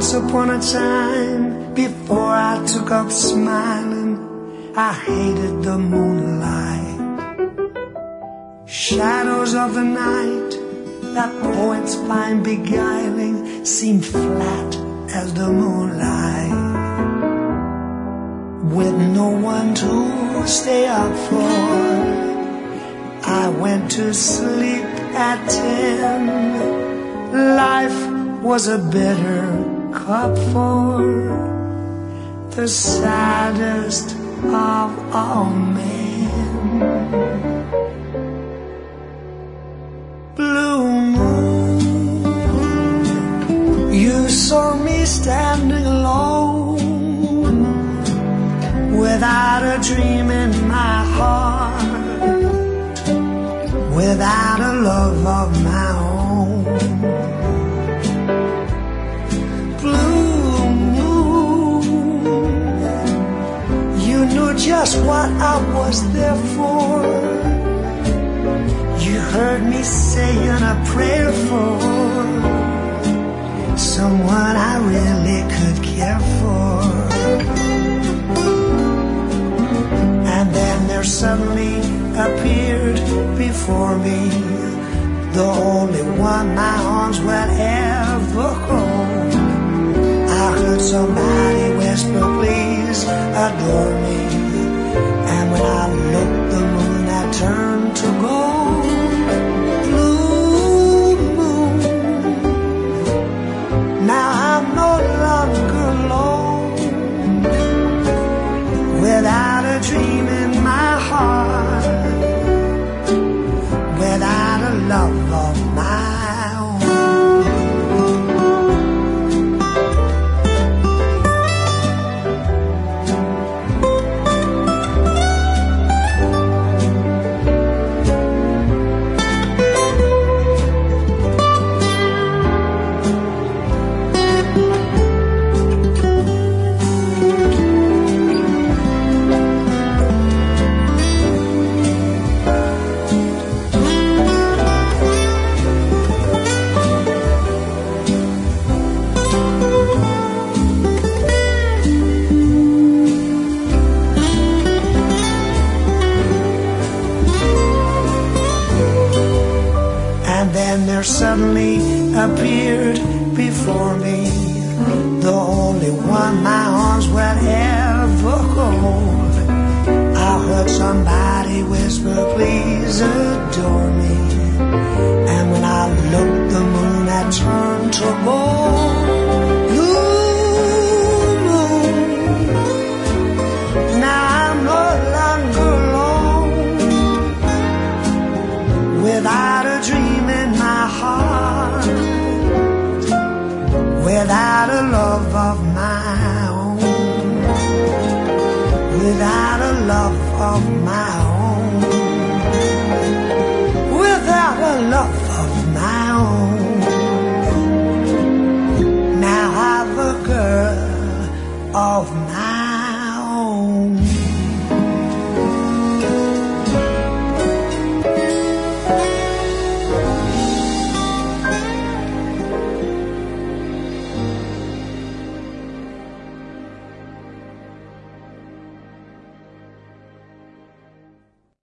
Once upon a time, before I took up smiling, I hated the moonlight. Shadows of the night that poets find beguiling seem flat as the moonlight. With no one to stay up for, I went to sleep at 10. Life was a bitter cup for the saddest of all men. Blue moon, you saw me standing alone, without a dream in my heart, without a love of my own. Blue moon, you knew just what I was there for. You heard me saying a prayer for someone I really could care for. And then there suddenly appeared before me the only one my arms will ever hold. I heard somebody whisper, please adore me. And when I looked, the moon had turned to gold. Blue moon, now I'm no longer alone, without a dream in my heart, without a love of my own. Then there suddenly appeared before me the only one my arms will ever hold. I heard somebody whisper, please adore me. And when I looked, the moon had turned to gold. Blue moon, now I'm no longer alone, without a dream in my heart, without a love of my own, without a love of my own, without a love